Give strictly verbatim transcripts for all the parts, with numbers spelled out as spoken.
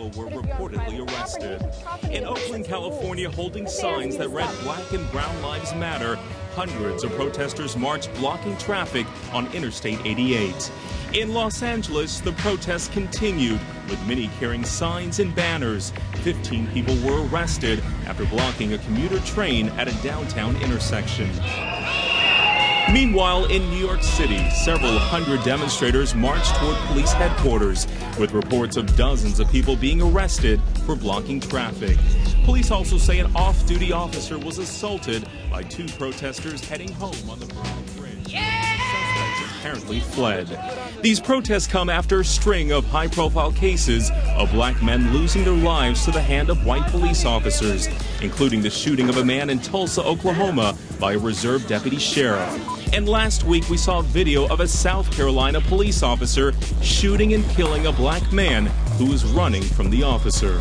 people were reportedly arrested. In Oakland, California, holding signs that read Black and Brown Lives Matter, hundreds of protesters marched blocking traffic on Interstate eighty-eight. In Los Angeles, the protests continued, with many carrying signs and banners. fifteen people were arrested after blocking a commuter train at a downtown intersection. Meanwhile, in New York City, several hundred demonstrators marched toward police headquarters, with reports of dozens of people being arrested for blocking traffic. Police also say an off-duty officer was assaulted by two protesters heading home on the Brooklyn Bridge. Yeah! Suspects apparently fled. These protests come after a string of high-profile cases of black men losing their lives to the hand of white police officers, including the shooting of a man in Tulsa, Oklahoma, by a reserve deputy sheriff. And last week, we saw a video of a South Carolina police officer shooting and killing a black man who was running from the officer.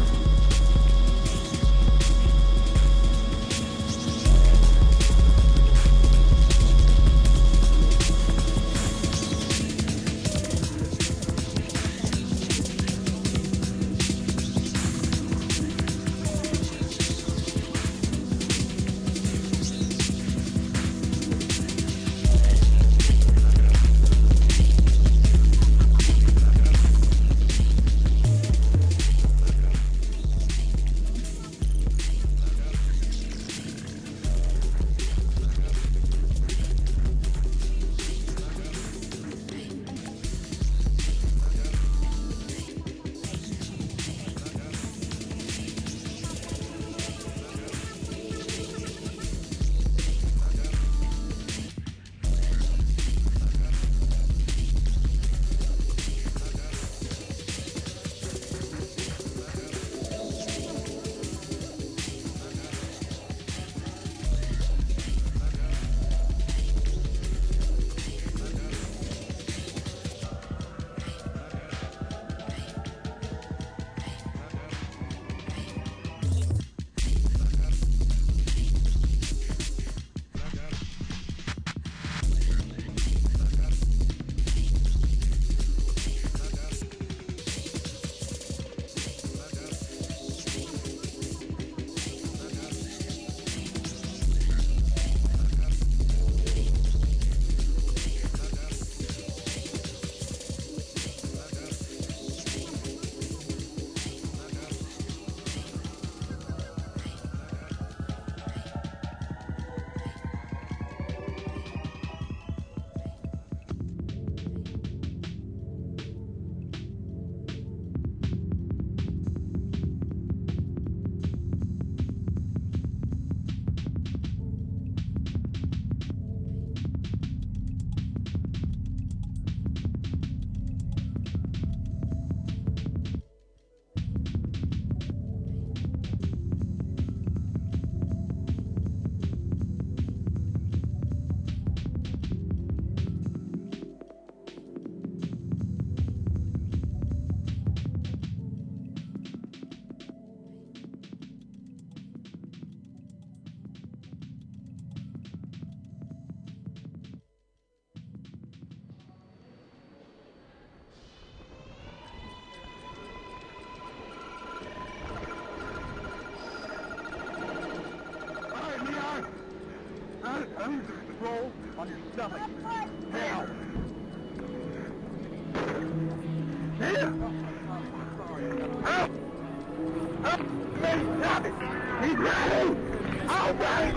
Roll on your stomach. Hell. Here. Up. Up. Stop it. He's ready. All right.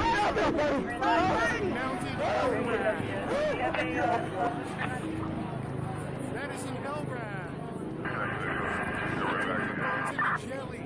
That is an L-Rad. Jelly.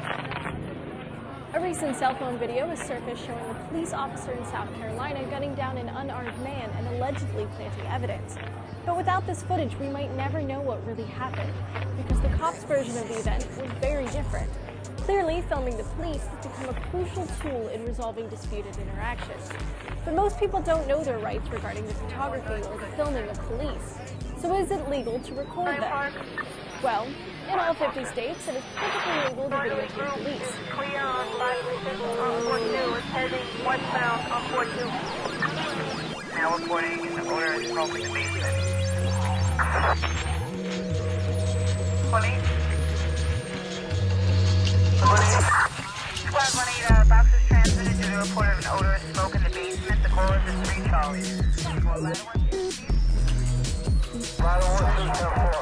A recent cell phone video has surfaced showing a police officer in South Carolina gunning down an unarmed man and allegedly planting evidence. But without this footage, we might never know what really happened, because the cops' version of the event was very different. Clearly, filming the police has become a crucial tool in resolving disputed interactions. But most people don't know their rights regarding the photography or the filming of police. So is it legal to record them? Well, in all fifty states, it is perfectly legal to videotape police. Clear on four two, is heading westbound on four two. Now reporting in the order of smoking basement. Police. Squad one eight, uh, box was transmitted to the report of an odor of smoke in the basement. The call is at three Charlie. Ladder one two ten four.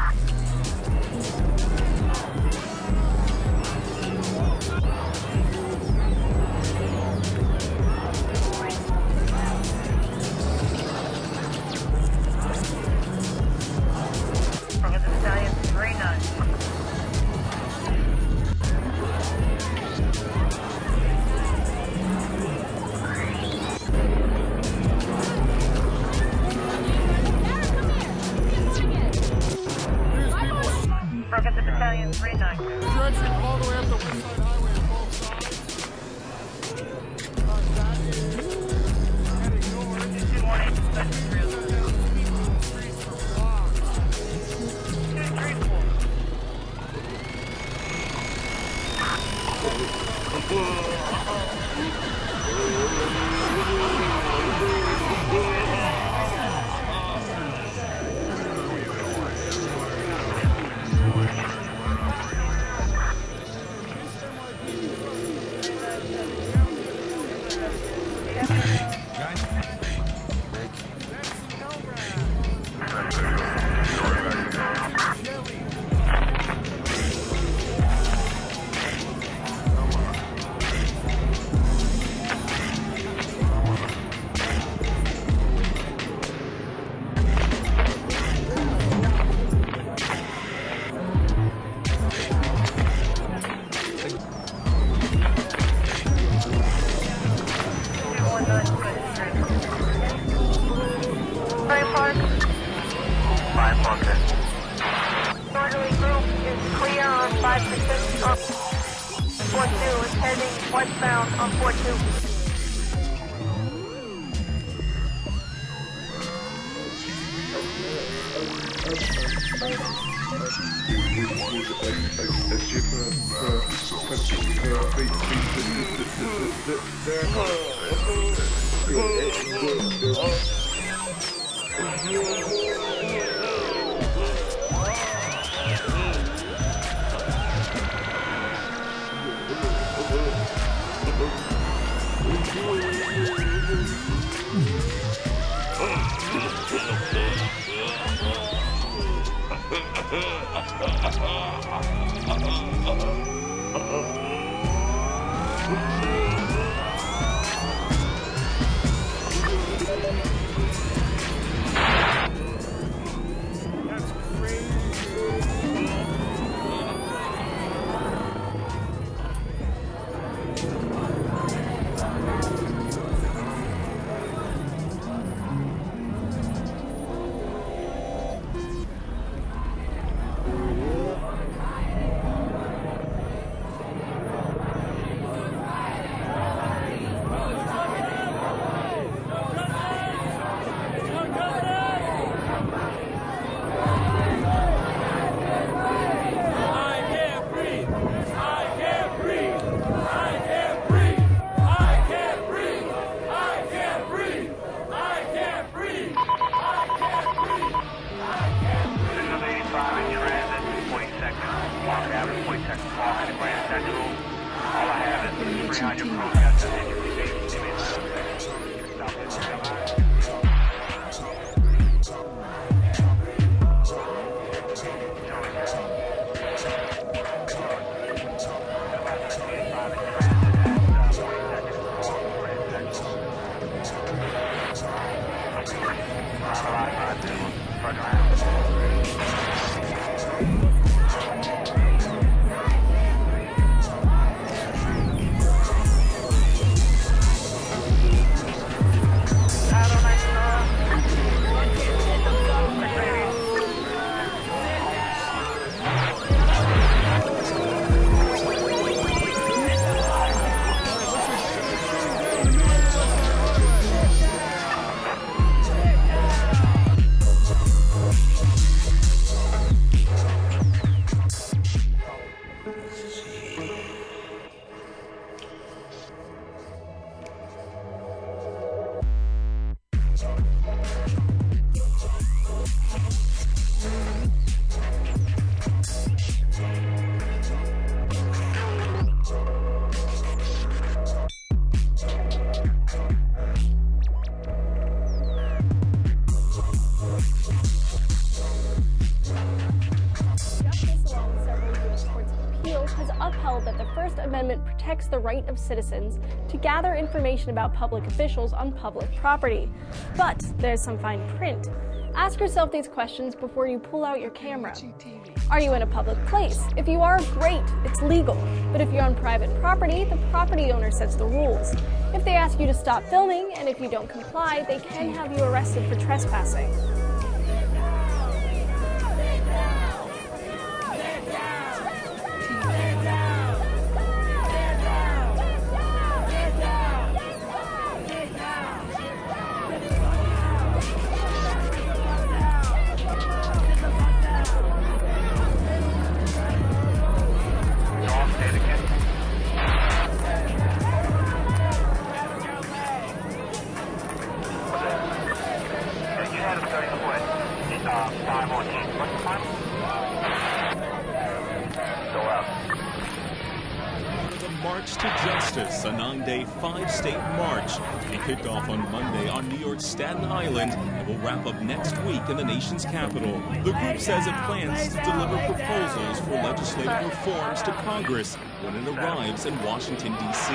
Stretching all the way up the West Side Highway on both sides. Contact heading north. two one eight. People on the streets for blocks. two three four. Westbound on four two. Justice, along with several U S courts of appeals, has upheld that the First Amendment protects the right of citizens to gather information about public officials on public property. But there's some fine print. Ask yourself these questions before you pull out your camera. Are you in a public place? If you are, great, it's legal. But if you're on private property, the property owner sets the rules. If they ask you to stop filming, and if you don't comply, they can have you arrested for trespassing. March to Justice, a nine-day, five-state march. It kicked off on Monday on New York's Staten Island and will wrap up next week in the nation's capital. The group says it plans to deliver proposals for legislative reforms to Congress when it arrives in Washington, D C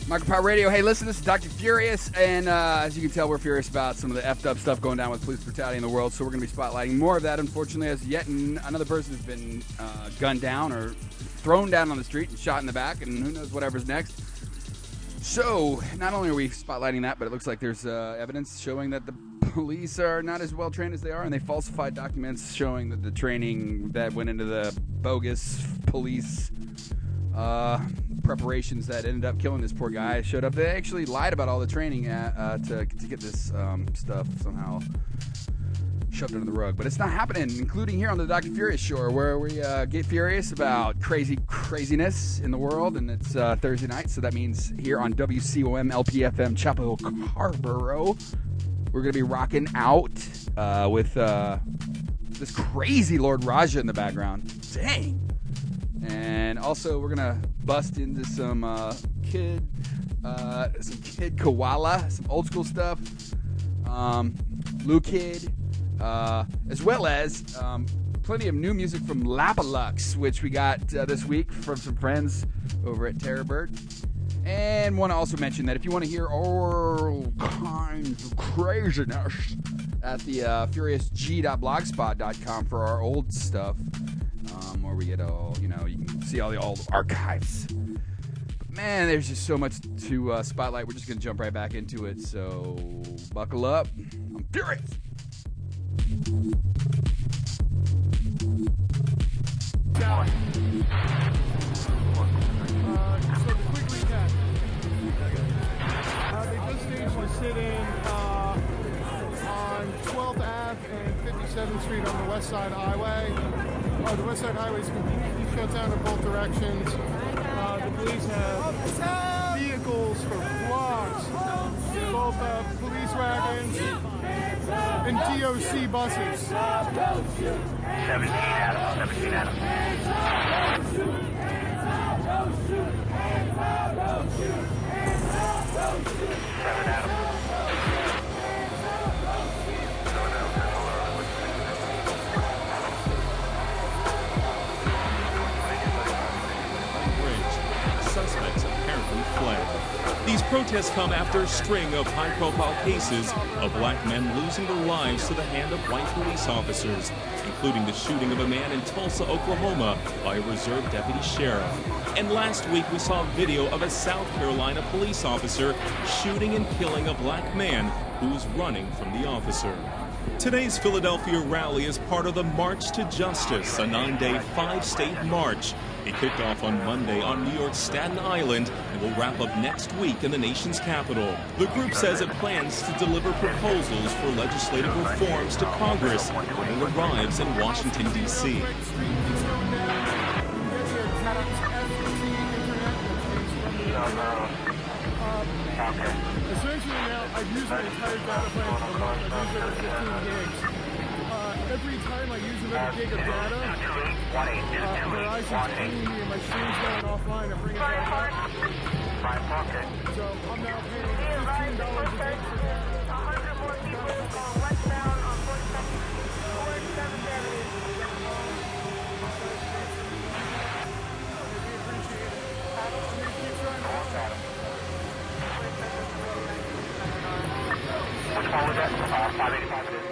Micropower Radio. Hey, listen, this is Doctor Furious, and uh, as you can tell, we're furious about some of the effed up stuff going down with police brutality in the world, so we're going to be spotlighting more of that, unfortunately, as yet n- another person has been uh, gunned down or thrown down on the street and shot in the back, and who knows whatever's next. So, not only are we spotlighting that, but it looks like there's uh, evidence showing that the police are not as well trained as they are, and they falsified documents showing that the training that went into the bogus police uh, preparations that ended up killing this poor guy showed up. They actually lied about all the training at, uh, to, to get this um, stuff somehow shoved under the rug. But it's not happening, including here on the Doctor Furious Show, where we uh, get furious about crazy craziness in the world, and it's uh, Thursday night, so that means here on W C O M L P F M Chapel Hill, Scarborough, we're going to be rocking out uh, with uh, this crazy Lord Raja in the background. Dang! And also, we're going to bust into some uh, kid, uh, some Kid Koala, some old school stuff, um, Lou Kid, uh, as well as um, plenty of new music from Lapalux, which we got uh, this week from some friends over at Terrorbird. And want to also mention that if you want to hear all kinds of craziness at the uh, furious g dot blogspot dot com for our old stuff, um, where we get all, you know, you can see all the old archives. But man, there's just so much to uh, spotlight. We're just going to jump right back into it, so buckle up. I'm furious. Down. Uh, so the quick recap. Uh, they just staged a sit-in uh, on twelfth Avenue and fifty-seventh Street on the West Side Highway. Uh, the West Side Highway is completely shut down in both directions. Uh, the police have vehicles for blocks, both uh, police wagons and D O C buses. seventeen Adam, seventeen Adam. Seven Adam. Suspects apparently fled. These protests come after a string of high-profile cases of black men losing their lives to the hand of white police officers, including the shooting of a man in Tulsa, Oklahoma by a reserve deputy sheriff. And last week we saw a video of a South Carolina police officer shooting and killing a black man who was running from the officer. Today's Philadelphia rally is part of the March to Justice, a nine-day, five-state march. It kicked off on Monday on New York's Staten Island and will wrap up next week in the nation's capital. The group says it plans to deliver proposals for legislative reforms to Congress when it arrives in Washington, D C Essentially now, I've used my entire data plan for a month. I've used over fifteen gigs. Uh, every time I use another gig of data, uh, Verizon's pinging me and my stream's going offline. I'm bringing it back up. So I'm now paying fifteen dollars a gig for data. one hundred more people going westbound on forty-second North seventh Avenue. Which one was that? Uh, five eighty-five it is.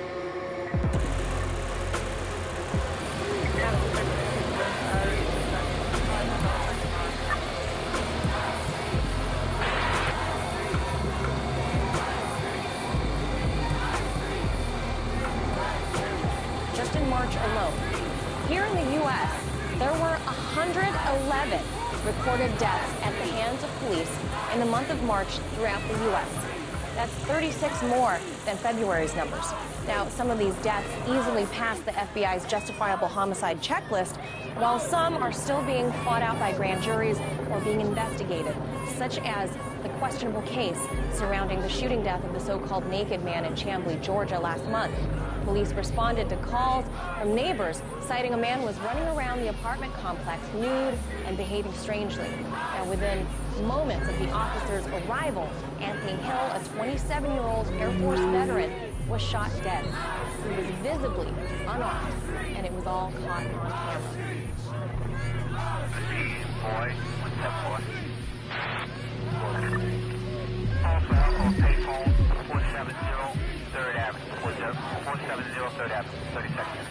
Just in March alone, here in the U S, there were one hundred eleven recorded deaths at the hands of police in the month of March throughout the U S That's thirty-six more than February's numbers. Now, some of these deaths easily pass the F B I's justifiable homicide checklist, while some are still being fought out by grand juries or being investigated, such as the questionable case surrounding the shooting death of the so-called naked man in Chamblee, Georgia last month. Police responded to calls from neighbors citing a man was running around the apartment complex nude and behaving strangely. Now, within moments of the officer's arrival, Anthony Hill, a twenty-seven-year-old Air Force veteran, was shot dead. He was visibly unarmed, and it was all caught on camera. Boy, what's that boy? payphone four seven zero third Avenue. four seven zero third Avenue. thirty seconds.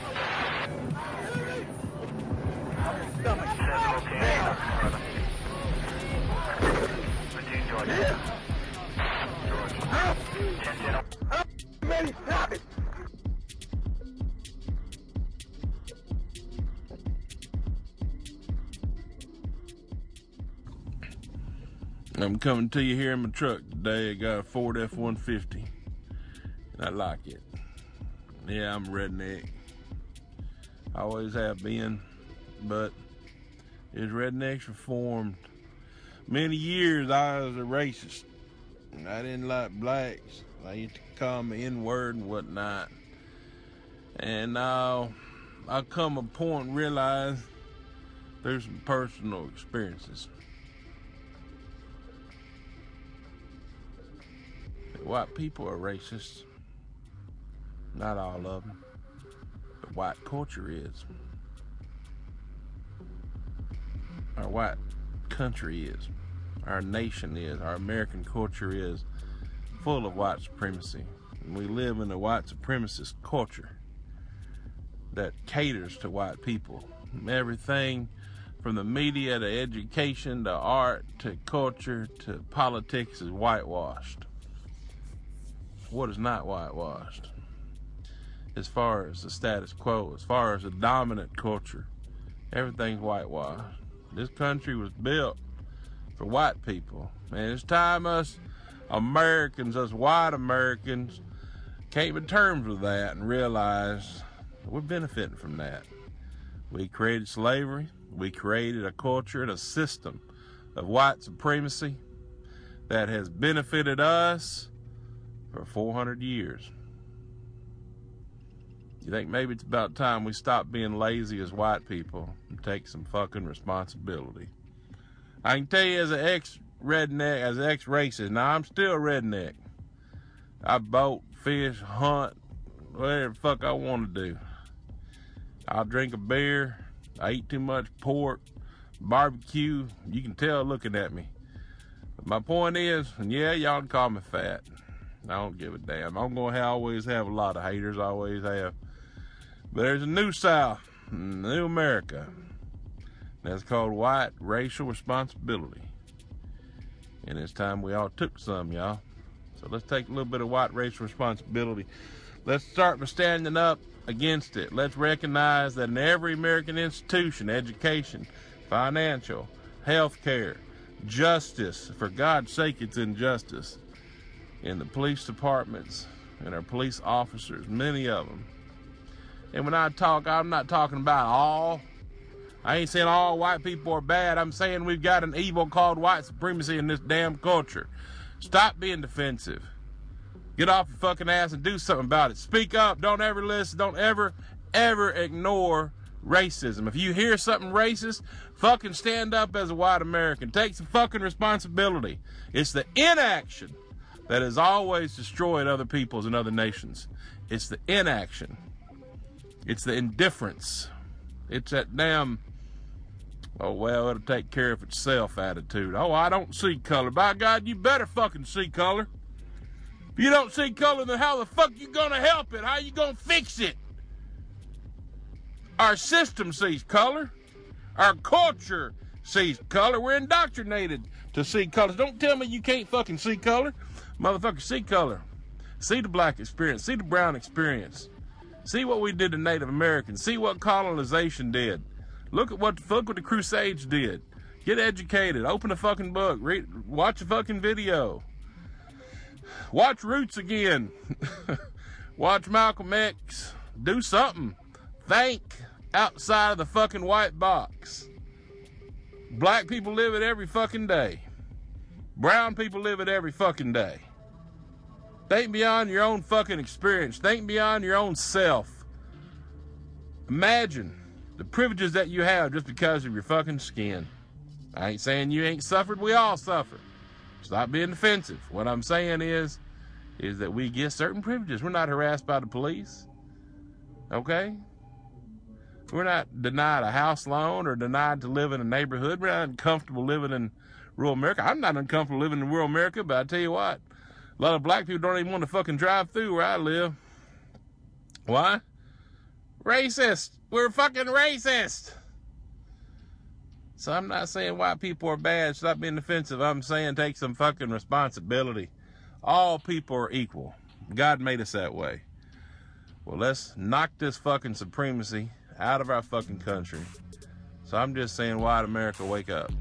Stomach. Says location. Virginia, Georgia. Georgia. ten ten. Ready, stop it. I'm coming to you here in my truck today. I got a Ford F one fifty, and I like it. Yeah, I'm a redneck. I always have been, but as rednecks reformed, many years I was a racist. I didn't like blacks. I used to call them the N-word and whatnot. And now I come a point and realize there's some personal experiences. White people are racist. Not all of them. But white culture is. Our white country is. Our nation is. Our American culture is full of white supremacy. And we live in a white supremacist culture that caters to white people. Everything from the media to education to art to culture to politics is whitewashed. What is not whitewashed? As far as the status quo, as far as the dominant culture, everything's whitewashed. This country was built for white people. And it's time us Americans, us white Americans, came to terms with that and realized we're benefiting from that. We created slavery. We created a culture and a system of white supremacy that has benefited us for four hundred years. You think maybe it's about time we stop being lazy as white people and take some fucking responsibility? I can tell you as an ex-redneck, as an ex-racist, now I'm still a redneck. I boat, fish, hunt, whatever the fuck I want to do. I'll drink a beer. I eat too much pork, barbecue. You can tell looking at me. But my point is, and yeah, y'all can call me fat. I don't give a damn. I'm going to always have a lot of haters. I always have. But there's a new South, a new America. That's called white racial responsibility. And it's time we all took some, y'all. So let's take a little bit of white racial responsibility. Let's start by standing up against it. Let's recognize that in every American institution, education, financial, health care, justice, for God's sake, it's injustice. In the police departments and our police officers, many of them. And when I talk, I'm not talking about all. I ain't saying all white people are bad. I'm saying we've got an evil called white supremacy in this damn culture. Stop being defensive. Get off your fucking ass and do something about it. Speak up. Don't ever listen. Don't ever, ever ignore racism. If you hear something racist, fucking stand up as a white American. Take some fucking responsibility. It's the inaction that has always destroyed other peoples and other nations. It's the inaction. It's the indifference. It's that damn, oh, well, it'll take care of itself attitude. Oh, I don't see color. By God, you better fucking see color. If you don't see color, then how the fuck you gonna help it? How you gonna fix it? Our system sees color. Our culture sees color. We're indoctrinated to see colors. Don't tell me you can't fucking see color. Motherfucker, see color. See the black experience. See the brown experience. See what we did to Native Americans. See what colonization did. Look at what, look what the Crusades did. Get educated. Open a fucking book. Read, watch a fucking video. Watch Roots again. Watch Malcolm X. Do something. Think outside of the fucking white box. Black people live it every fucking day. Brown people live it every fucking day. Think beyond your own fucking experience. Think beyond your own self. Imagine the privileges that you have just because of your fucking skin. I ain't saying you ain't suffered. We all suffer. Stop being defensive. What I'm saying is, is that we get certain privileges. We're not harassed by the police. Okay? We're not denied a house loan or denied to live in a neighborhood. We're not comfortable living in rural America. I'm not uncomfortable living in rural America, but I tell you what, a lot of black people don't even want to fucking drive through where I live. Why? Racist. We're fucking racist. So I'm not saying white people are bad. Stop being offensive. I'm saying take some fucking responsibility. All people are equal. God made us that way. Well, let's knock this fucking supremacy out of our fucking country. So I'm just saying, white America, wake up.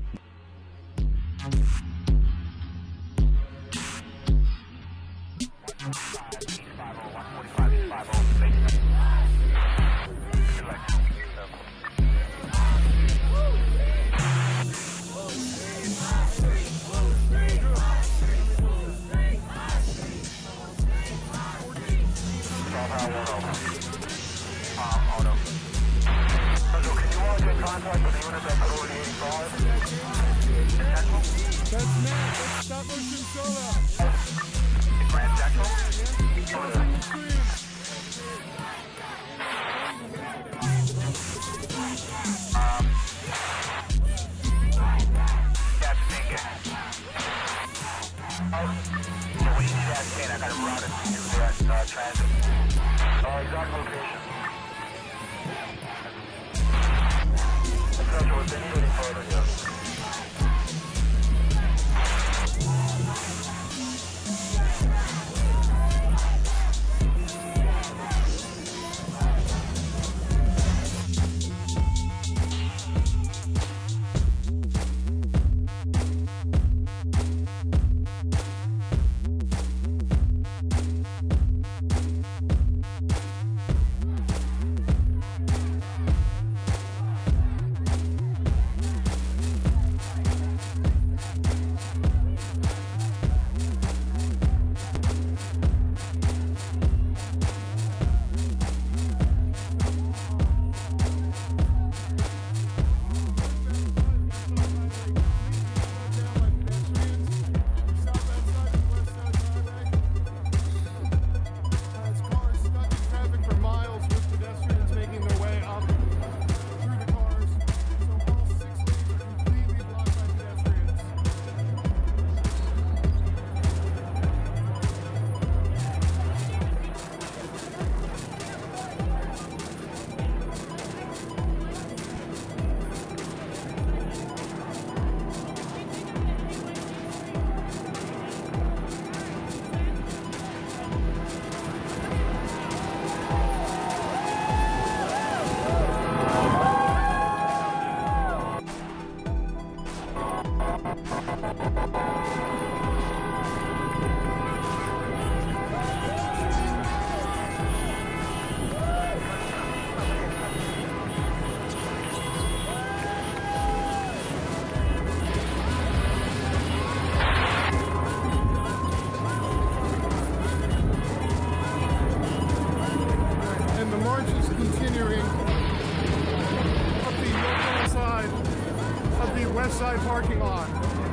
That's Matt. That's Stop Motion Soda. Grand Central. Causing the scream. That's thinking. So we need that chain. I got to route it to that uh, transit. Uh, exact location. Central, if they need any further, yes. West Side parking lot.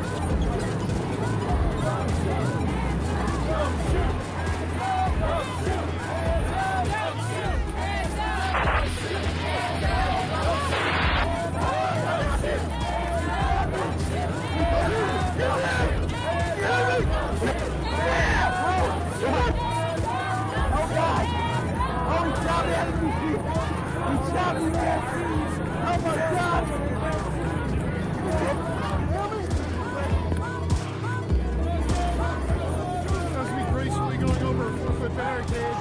Oh my God! That's me gracefully going over a four-foot barricade.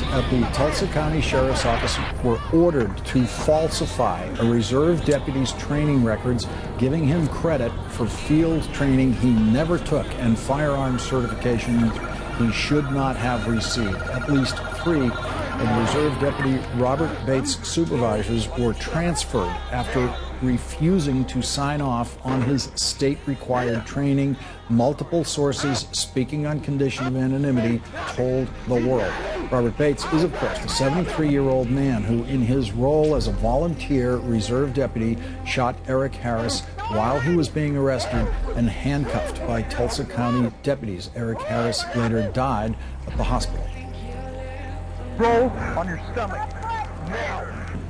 at the Tulsa County Sheriff's Office were ordered to falsify a reserve deputy's training records, giving him credit for field training he never took and firearm certification he should not have received. At least three of Reserve Deputy Robert Bates' supervisors were transferred after refusing to sign off on his state-required training. Multiple sources speaking on condition of anonymity told the world. Robert Bates is, of course, the seventy-three-year-old man who, in his role as a volunteer reserve deputy, shot Eric Harris while he was being arrested and handcuffed by Tulsa County deputies. Eric Harris later died at the hospital. Roll on your stomach. Now.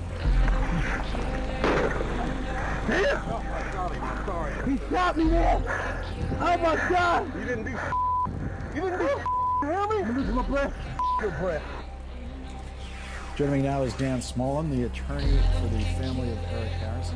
Here. He shot me, man. Oh my God. You didn't do. You didn't do. You hear me? I'm losing my breath. Your breath. Joining me now is Dan Smolin, the attorney for the family of Eric Harris.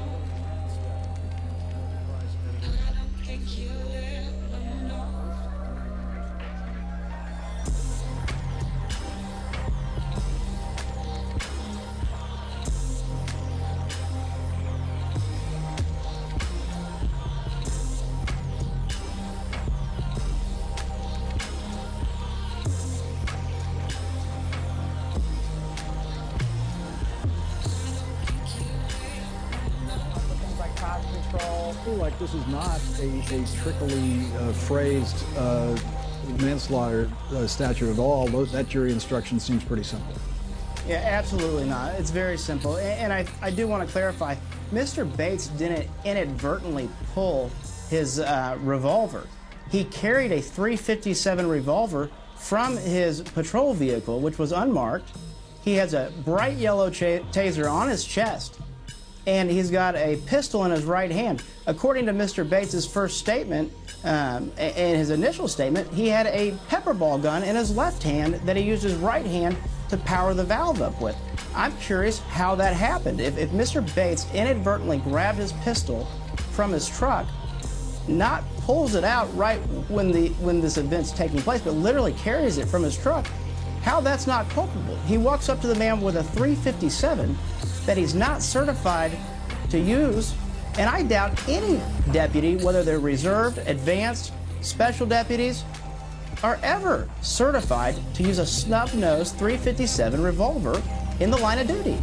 Like this is not a, a trickily uh, phrased uh, manslaughter uh, statute at all. Those, that jury instruction seems pretty simple. Yeah, absolutely not. It's very simple. And I, I do want to clarify, Mister Bates didn't inadvertently pull his uh, revolver. He carried a three fifty-seven revolver from his patrol vehicle, which was unmarked. He has a bright yellow taser on his chest, and he's got a pistol in his right hand. According to Mister Bates' first statement, um, and his initial statement, he had a pepper ball gun in his left hand that he used his right hand to power the valve up with. I'm curious how that happened. If, if Mister Bates inadvertently grabbed his pistol from his truck, not pulls it out right when the when this event's taking place, but literally carries it from his truck, how that's not culpable. He walks up to the man with a three fifty-seven that he's not certified to use, and I doubt any deputy, whether they're reserved, advanced, special deputies, are ever certified to use a snub-nosed three fifty-seven revolver in the line of duty.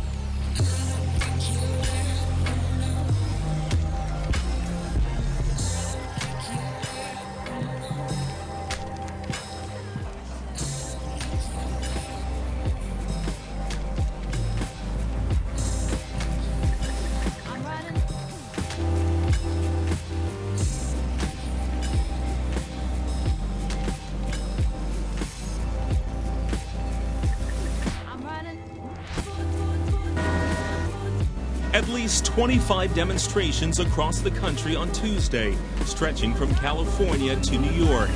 At least twenty-five demonstrations across the country on Tuesday, stretching from California to New York.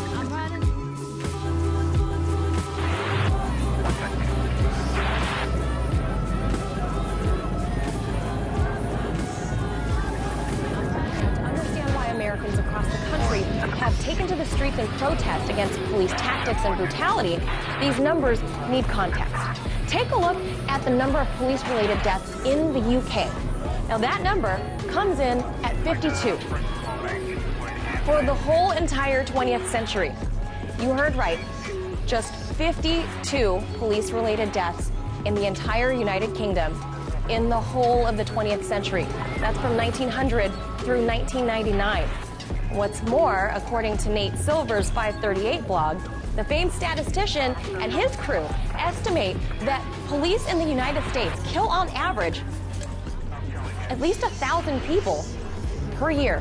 Americans across the country have taken to the streets in protest against police tactics and brutality, these numbers need context. Take a look at the number of police-related deaths in the U K. Now that number comes in at fifty-two. For the whole entire twentieth century, you heard right, just fifty-two police-related deaths in the entire United Kingdom in the whole of the twentieth century. That's from nineteen hundred through nineteen ninety-nine. What's more, according to Nate Silver's five thirty-eight blog, the famed statistician and his crew estimate that police in the United States kill on average at least a thousand people per year.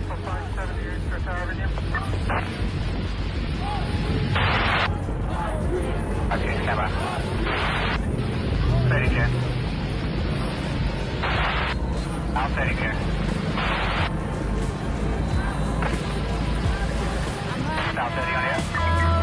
Okay, camera. Steady, Jen. Out, steady, Jen. Out, steady on here.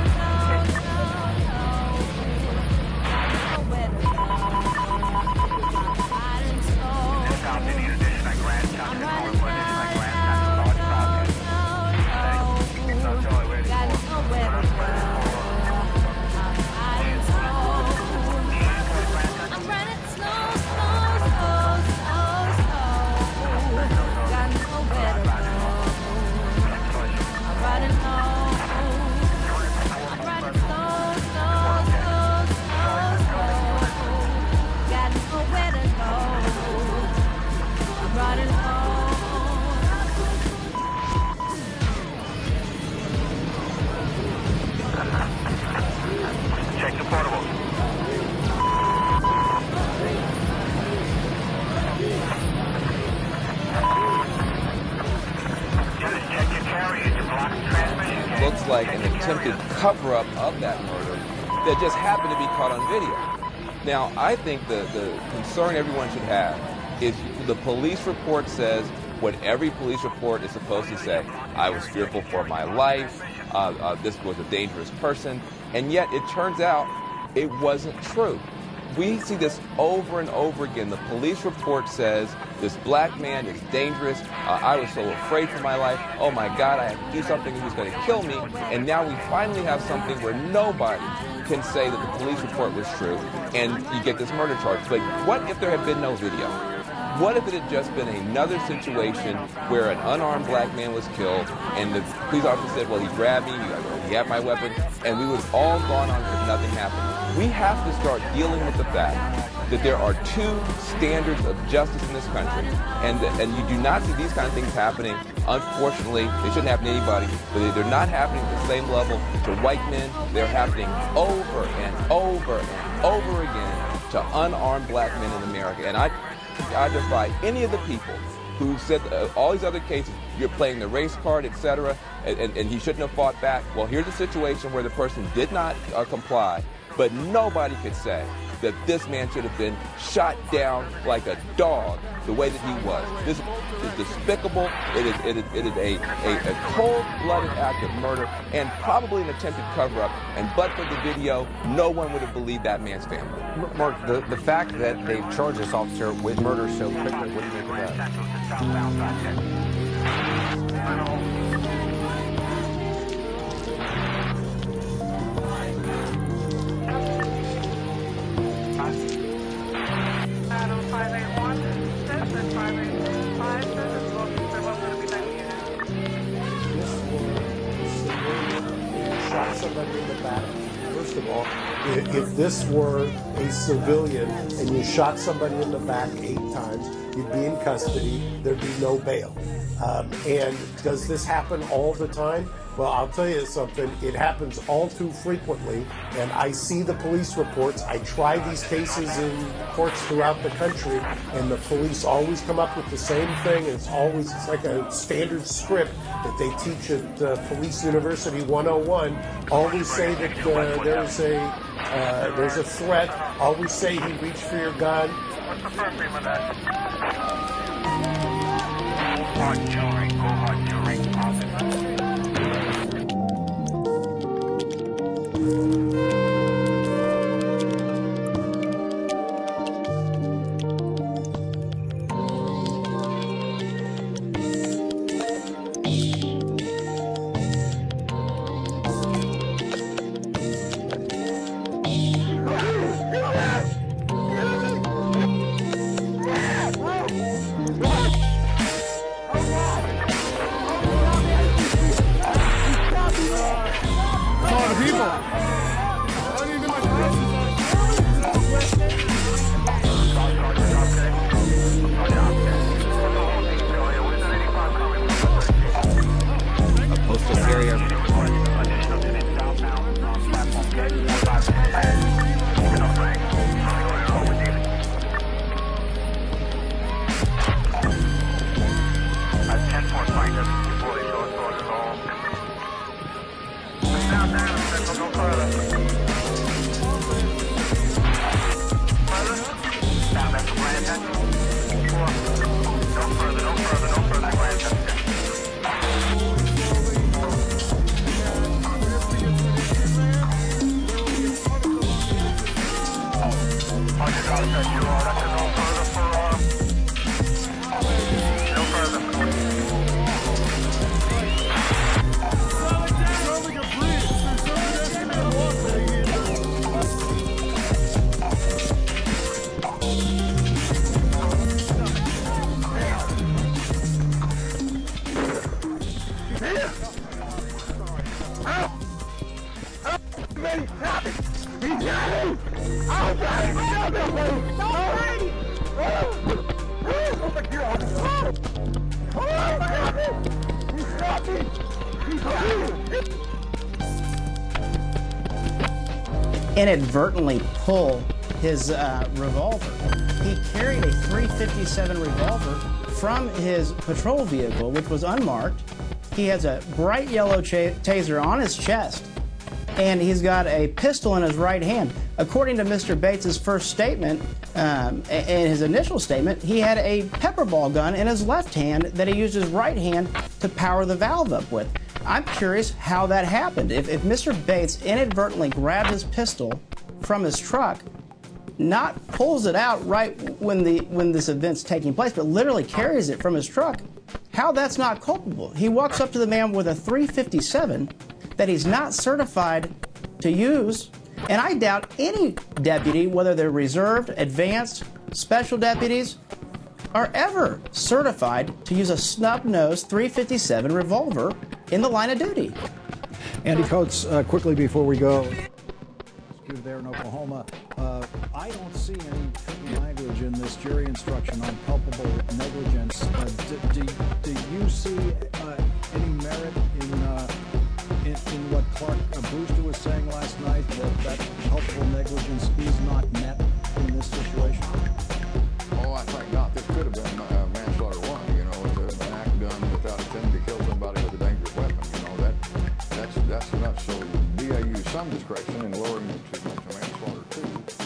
South Indian Edition at Grand Junction, Hollywood Edition at Grand Junction, College Crossing. Steady. So, Joey, cover-up of that murder that just happened to be caught on video. Now, I think the, the concern everyone should have is the police report says what every police report is supposed to say. I was fearful for my life, uh, uh, this was a dangerous person, and yet it turns out it wasn't true. We see this over and over again. The police report says this black man is dangerous. Uh, I was so afraid for my life. Oh my God, I have to do something. He was going to kill me. And now we finally have something where nobody can say that the police report was true, and you get this murder charge. But what if there had been no video? What if it had just been another situation where an unarmed black man was killed and the police officer said, well, he grabbed me, he had my weapon, and we would have all gone on as if nothing happened? We have to start dealing with the fact that there are two standards of justice in this country, and and you do not see these kind of things happening. Unfortunately, they shouldn't happen to anybody, but they're not happening at the same level to white men. They're happening over and over and over again to unarmed black men in America. And I I defy any of the people who said uh, all these other cases, you're playing the race card, et cetera, and, and, and he shouldn't have fought back. Well, here's a situation where the person did not uh, comply, but nobody could say that this man should have been shot down like a dog the way that he was. This is despicable. It is, it is, it is a, a, a cold-blooded act of murder and probably an attempted cover-up. And but for the video, no one would have believed that man's family. Mark, the, the fact that they've charged this officer with murder so quickly, what do you make of that? Shot somebody in the back. First of all, if, if this were a civilian and you shot somebody in the back eight times, you'd be in custody. There'd be no bail. Um, and does this happen all the time? Well, I'll tell you something. It happens all too frequently, and I see the police reports. I try these cases in courts throughout the country, and the police always come up with the same thing. It's always it's like a standard script that they teach at uh, Police University one oh one. Always say that uh, there's a uh, there's a threat. Always say he reached for your gun. What's the first name of that? Hard jewelry, go hard jewelry, office. Inadvertently pull his uh, revolver. He carried a three fifty-seven revolver from his patrol vehicle, which was unmarked. He has a bright yellow cha taser on his chest, and he's got a pistol in his right hand. According to Mister Bates' first statement, um, in his initial statement, he had a pepper ball gun in his left hand that he used his right hand to power the valve up with. I'm curious how that happened. If, if Mister Bates inadvertently grabbed his pistol from his truck, not pulls it out right when the when this event's taking place, but literally carries it from his truck, how that's not culpable. He walks up to the man with a three fifty-seven that he's not certified to use, and I doubt any deputy, whether they're reserved, advanced, special deputies, are ever certified to use a snub-nosed three fifty-seven revolver in the line of duty. Andy Coates, uh, quickly before we go, there in Oklahoma, uh, I don't see any written language in this jury instruction on culpable negligence. Uh, do, do, do you see uh, any merit in, uh, in in what Clark uh, Brewster was saying last night, that, that culpable negligence is not met in this situation? Oh, I think not. This could have been uh, manslaughter one, you know, with an act done without intent to kill somebody with a dangerous weapon. You know, that that's that's enough. So D A used some discretion in lowering it to manslaughter two.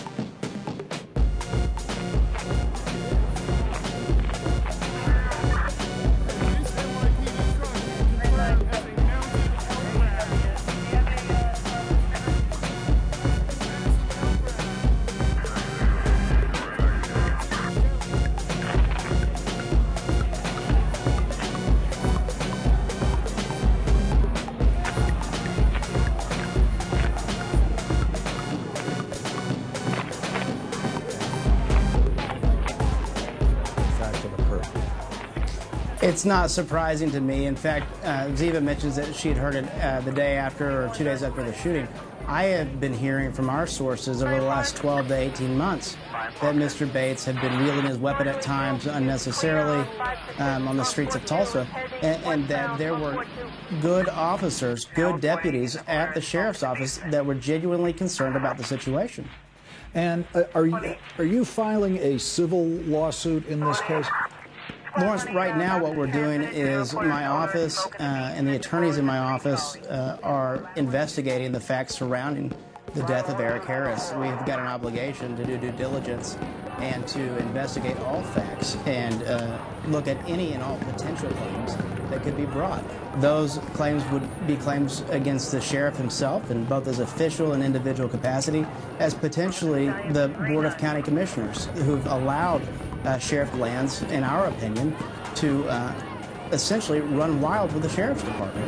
It's not surprising to me. In fact, uh, Ziva mentions that she had heard it uh, the day after or two days after the shooting. I have been hearing from our sources over the last twelve to eighteen months that Mister Bates had been wielding his weapon at times unnecessarily um, on the streets of Tulsa, and, and that there were good officers, good deputies at the sheriff's office that were genuinely concerned about the situation. And uh, are you, are you filing a civil lawsuit in this case? Lawrence, right now what we're doing is my office uh, and the attorneys in my office uh, are investigating the facts surrounding the death of Eric Harris. We've got an obligation to do due diligence and to investigate all facts and uh, look at any and all potential claims that could be brought. Those claims would be claims against the sheriff himself in both his official and individual capacity, as potentially the Board of County Commissioners who've allowed Uh, Sheriff Lands, in our opinion, to uh, essentially run wild with the Sheriff's Department.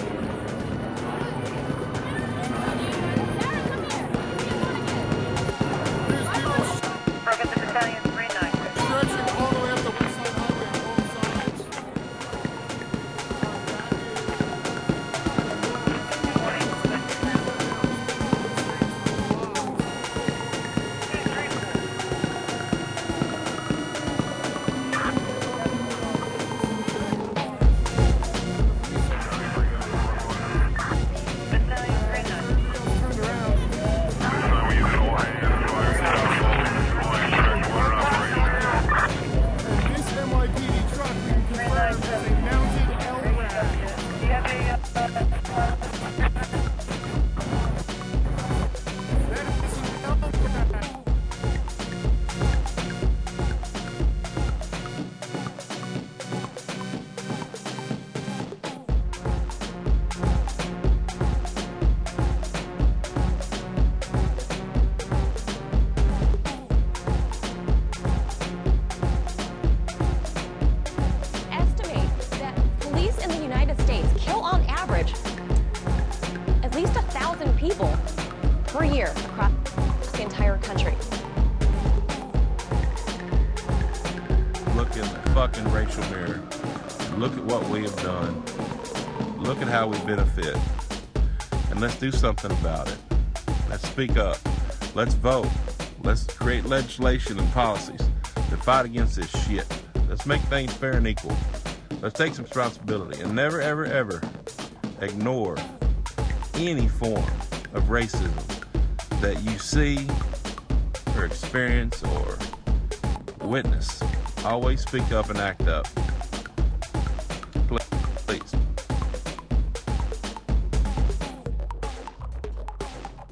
Benefit, and let's do something about it. Let's speak up. Let's vote. Let's create legislation and policies to fight against this shit. Let's make things fair and equal. Let's take some responsibility and never, ever, ever ignore any form of racism that you see or experience or witness. Always speak up and act up. Please. Please.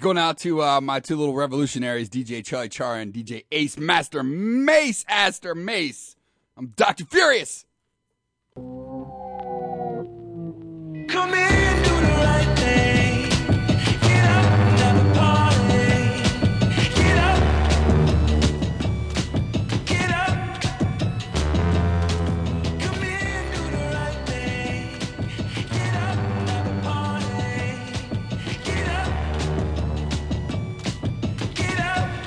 going out to uh, my two little revolutionaries, D J Charlie Char and D J Ace Master Mace Aster Mace. I'm Doctor Furious. Come in, do the right thing. Get up and have a party. Get up. Get up. Come in, do the right thing. Get up and have a party. Get up. Get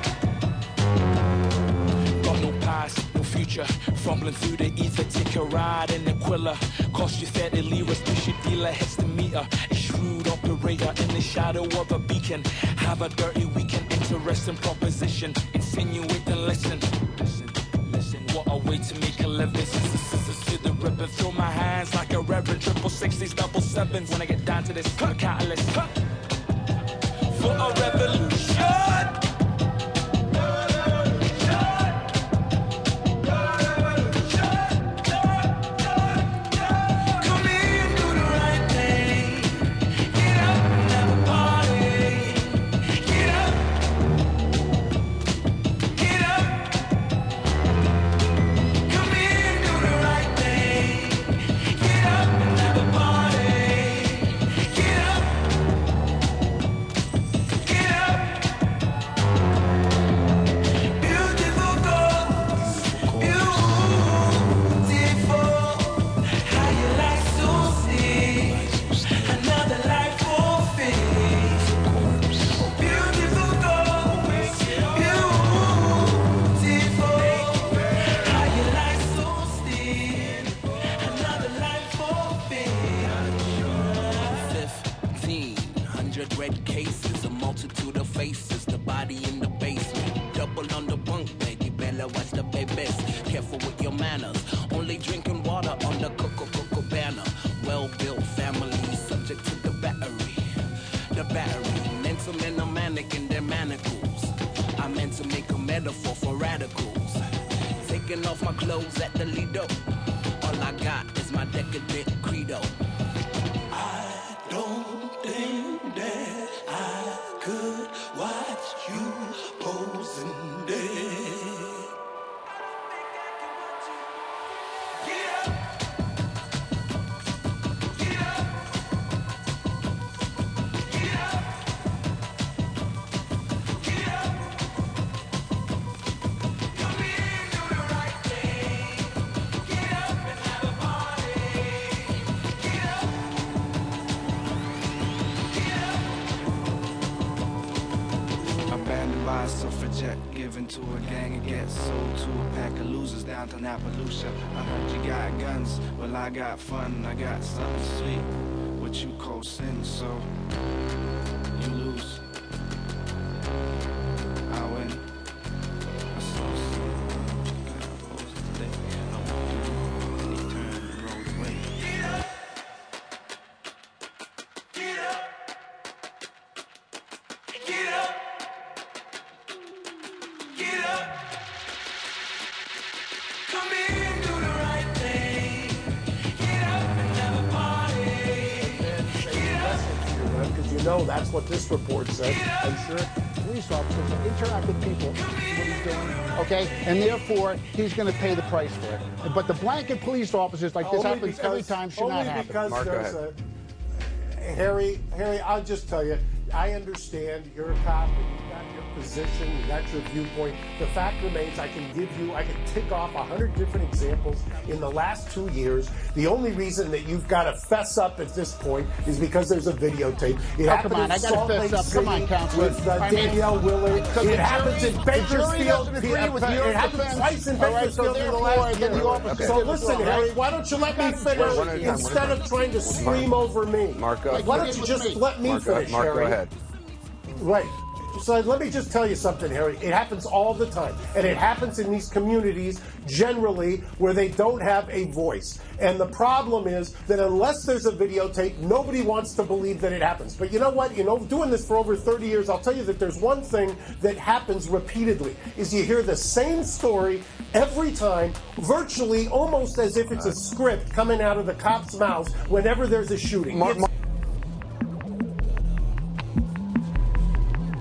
up. Got no past, no future. Fumbling through the ether, take a ride in the Quilla. Cost you thirty liras, push your dealer, hits the meter. A shrewd operator in the shadow of a beacon. Have a dirty weekend, interesting proposition. Insinuate and listen. Listen, listen. What a way to make a living. Scissors to the ribbon, throw my hands like a reverend. Triple sixties, double sevens. When I get down to this, I'm a catalyst. Huh. For a revolution. Red cases, a multitude of faces, the body in the basement. Double on the bunk bed, you better watch the babies. Careful with your manners, only drinking water on the Coco-Coco banner. Well-built family, subject to the battery. The battery, mental men are manic in their manacles. I meant to make a metaphor for radicals. Taking off my clothes at the Lido. All I got is my decadent credo. I don't think that I could watch you posing there. Get up. Get up. Get up. Get up. Come in, do the right thing. Get up and have a party. Get up. Abandoned by a suffragette, given to a gang and get sold to a pack of losers down to Appaloosa. I heard you got guns, well I got fun, I got something sweet, what you call sin, so you lose, I win. I saw some gotta today. I went through, and he turned and rolled away. Get up. Get up. Get up. Get up. Come in, do the right thing. Get up and have a party. Get up. Because you know that's what this report said. I'm sure police officers will interact with people, see what he's doing, okay? And therefore, he's going to pay the price for it. But the blanket police officers, like this Only happens because- every time, should not only happen. because Mark, go there's ahead. a Harry, Harry, I'll just tell you, I understand you're a cop and you got your position, you got your viewpoint. The fact remains, I can give you, I can tick off a hundred different examples in the last two years. The only reason that you've got to fess up at this point is because there's a videotape. It Oh, happened come on, in I gotta Salt fess Lake up. Come on, City Counselor. with uh, I mean, Danielle Willard. because It the happens jury- in the jury Bakersfield. doesn't agree It, with it your happens defense. twice in All right, so Bakersfield in the therefore, last then the year. officers So did as listen, well, Harry, right? why don't you let me One finish at a time, instead one of trying to scream over me? Mark, go. Why don't you just let me Mark, go- finish, Mark, go Harry? ahead. Right. So let me just tell you something, Harry. It happens all the time. And it happens in these communities generally where they don't have a voice. And the problem is that unless there's a videotape, nobody wants to believe that it happens. But you know what? You know, doing this for over thirty years, I'll tell you that there's one thing that happens repeatedly, is you hear the same story every time, virtually almost as if it's a script coming out of the cop's mouth whenever there's a shooting. Mark, It's-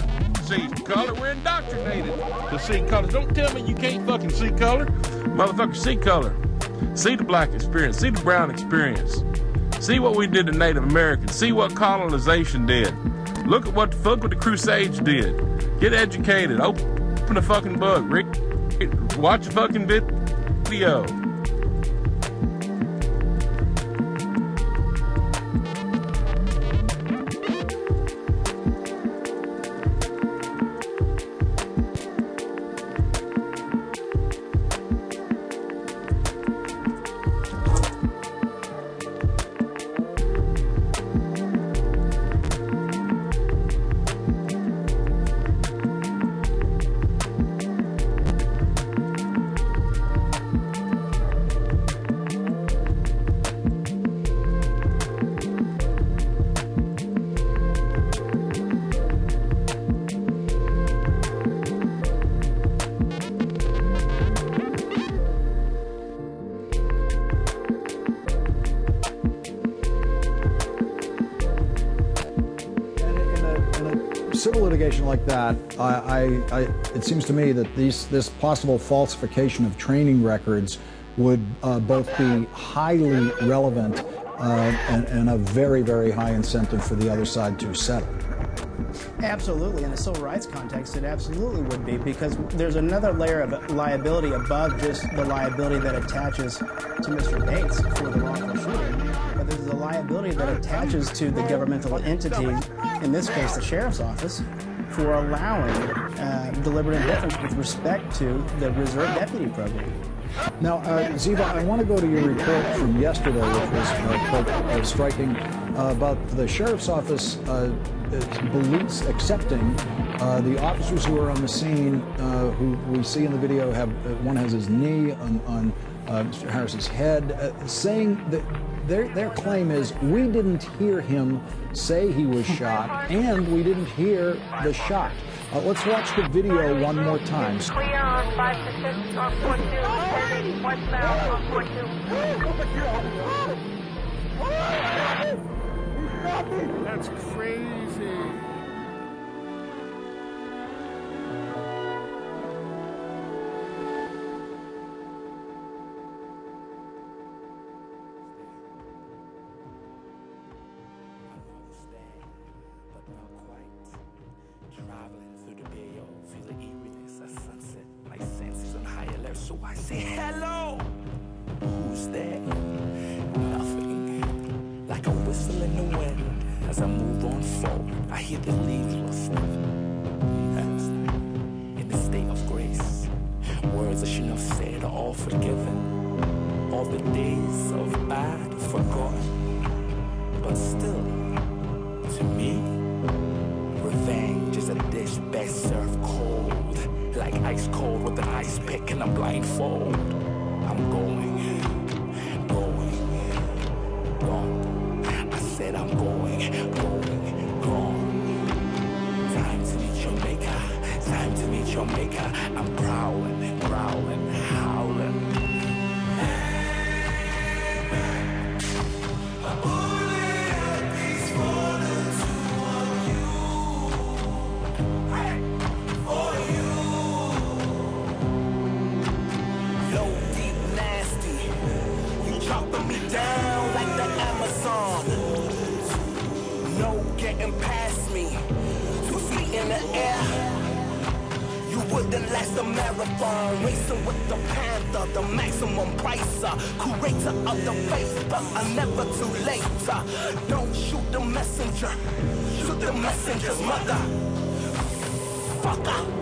See color. We're indoctrinated to see color. Don't tell me you can't fucking see color. Motherfucker, see color. See the black experience. See the brown experience. See what we did to Native Americans. See what colonization did. Look at what the fuck what the Crusades did. Get educated. Open the fucking book. Read, watch a fucking video. Civil litigation like that, I, I, I, it seems to me that these, this possible falsification of training records would uh, both be highly relevant uh, and, and a very, very high incentive for the other side to settle. Absolutely. In a civil rights context, it absolutely would be, because there's another layer of liability above just the liability that attaches to Mister Bates for the wrongful shooting, but there's the liability that attaches to the governmental entity, in this case the Sheriff's Office, for allowing uh, deliberate indifference with respect to the Reserve Deputy Program. Now, uh, Ziva, I want to go to your report from yesterday, which was uh, quite uh, striking, uh, about the Sheriff's Office uh, beliefs accepting uh, the officers who are on the scene, uh, who we see in the video, have uh, one has his knee on, on uh, Mister Harris's head, uh, saying that their, their claim is, we didn't hear him say he was shot, and we didn't hear the shot. Uh, let's watch the video one more time. Clear on five to six on four two, heading westbound on four two. That's crazy. So I say, hello, who's there? Nothing, like a whistle in the wind. As I move on forward, I hear the leaves rustling. Yes. In the state of grace, words I shouldn't have said are all forgiven. All the days of bad forgotten. But still, to me, revenge is a dish best served cold. Like ice cold with an ice pick and a blindfold. I'm going, going, gone. I said I'm going, going, gone. Time to meet your maker, time to meet your maker. I'm prowling, growling, howling. Down like the Amazon. No getting past me. Two feet in the air. You wouldn't last a marathon. Racing with the Panther, the maximum pricer. Curator of the face, but I'm never too late. Don't shoot the messenger. Shoot the messenger's mother. Fucker.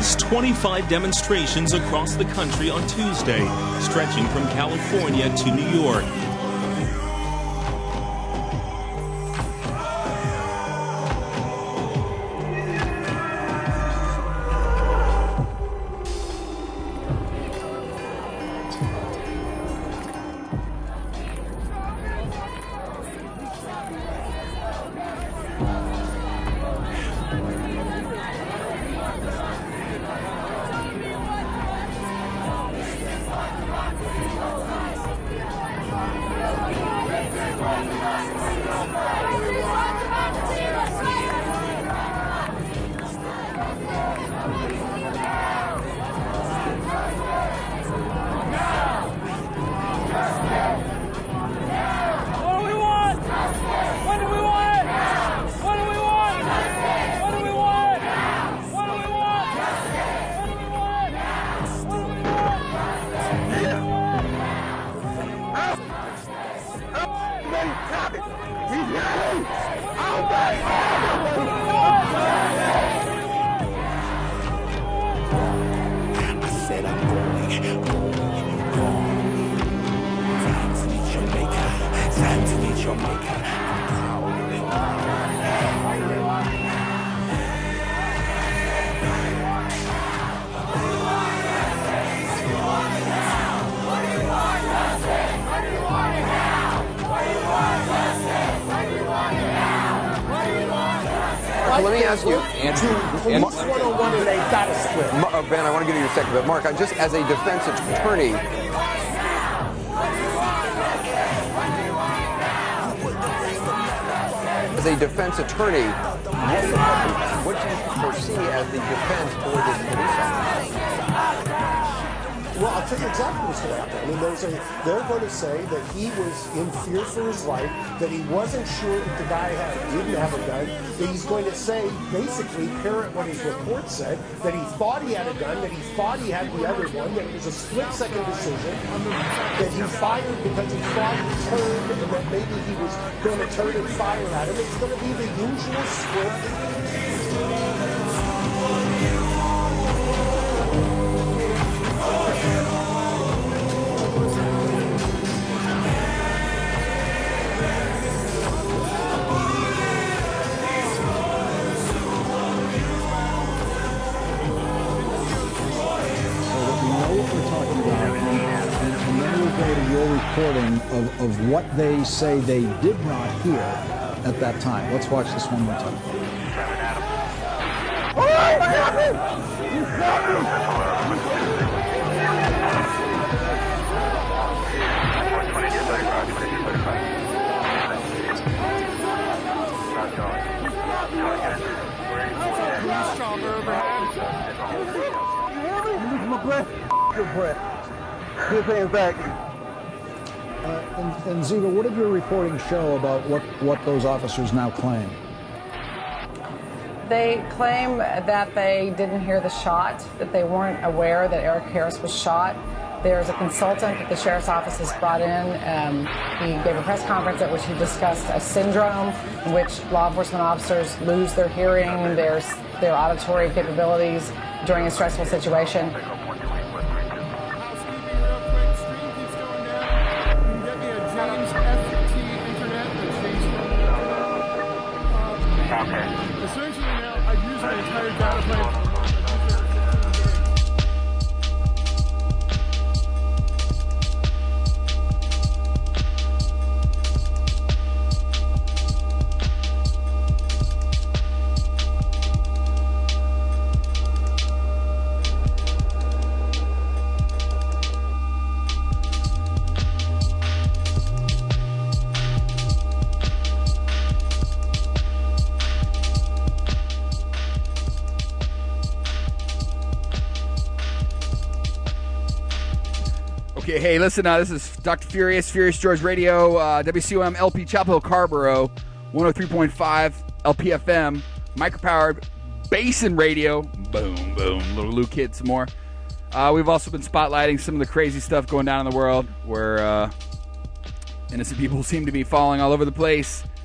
least twenty-five demonstrations across the country on Tuesday, stretching from California to New York. Let me ask you, Andrew, Police one oh one, and they got to split. Uh, Ben, I want to give you a second, but Mark, I just as a defense attorney, as a defense attorney, what, what do you foresee as the defense for this police officer? Well, I'll tell you exactly what's going to happen. I mean, there's a, they're going to say that he was in fear for his life, that he wasn't sure that the guy had, didn't have a gun, that he's going to say, basically, parrot what his report said, that he thought he had a gun, that he thought he had the other one, that it was a split-second decision, that he fired because he thought he turned, and that maybe he was going to turn and fire at him. It's going to be the usual script. Your reporting of, of what they say they did not hear at that time. Let's watch this one more time. My breath. Good breath. Good hands back. Uh, and, and Ziva, what did your reporting show about what, what those officers now claim? They claim that they didn't hear the shot, that they weren't aware that Eric Harris was shot. There's a consultant that the sheriff's office has brought in. Um, he gave a press conference at which he discussed a syndrome in which law enforcement officers lose their hearing, their, their auditory capabilities during a stressful situation. Essentially now, I've used my entire data plan. Okay, hey, listen, uh, this is Doctor Furious, Furious George Radio, uh, W C O M L P Chapel Hill, Carborough, one oh three point five L P F M, micropowered Basin Radio, boom, boom, little Luke Kid some more. Uh, we've also been spotlighting some of the crazy stuff going down in the world where uh, innocent people seem to be falling all over the place.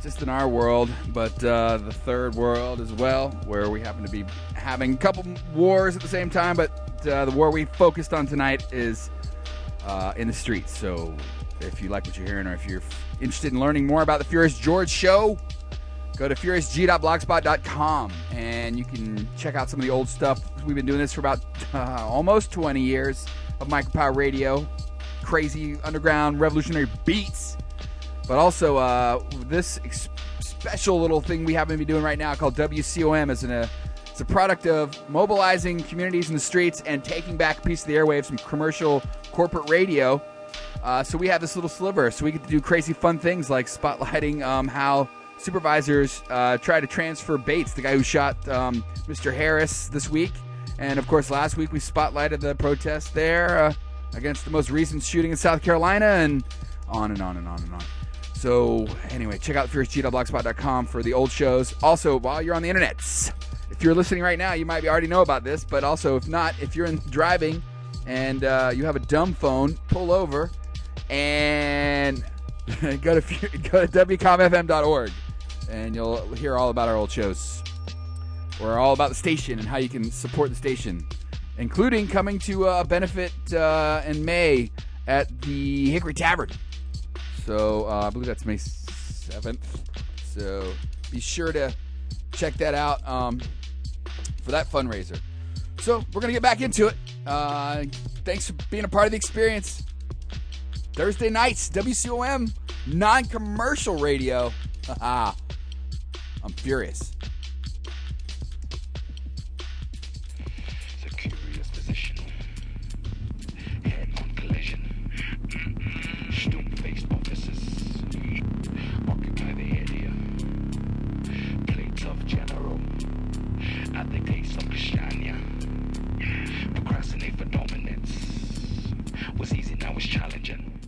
just in our world, but uh, the third world as well, where we happen to be having a couple wars at the same time, but uh, the war we focused on tonight is uh, in the streets. So if you like what you're hearing, or if you're f- interested in learning more about the Furious George Show, go to furious g dot blogspot dot com, and you can check out some of the old stuff. We've been doing this for about uh, almost twenty years of Micropower Radio, crazy underground revolutionary beats, but also uh, this ex- special little thing we happen to be doing right now called W C O M is an, a, it's a product of mobilizing communities in the streets and taking back a piece of the airwaves from commercial corporate radio. Uh, so we have this little sliver, so we get to do crazy fun things like spotlighting um, how supervisors uh, try to transfer Bates, the guy who shot um, Mister Harris this week. And, of course, last week we spotlighted the protest there uh, against the most recent shooting in South Carolina, and on and on and on and on. So, anyway, check out furious g dot blogspot dot com for the old shows. Also, while you're on the internet, if you're listening right now, you might already know about this, but also, if not, if you're in driving and uh, you have a dumb phone, pull over and go to go to w com f m dot org, and you'll hear all about our old shows. We're all about the station and how you can support the station, including coming to a benefit uh, in May at the Hickory Tavern. So uh, I believe that's May seventh. So be sure to check that out um, for that fundraiser. So we're going to get back into it. Uh, thanks for being a part of the experience. Thursday nights, W C O M, non-commercial radio. I'm furious. It's a curious position. Head-on collision. Stoop-faced officers occupy the area. Play tough general at the taste of Christiania. Procrastinate for dominance. Was easy, now it's challenging.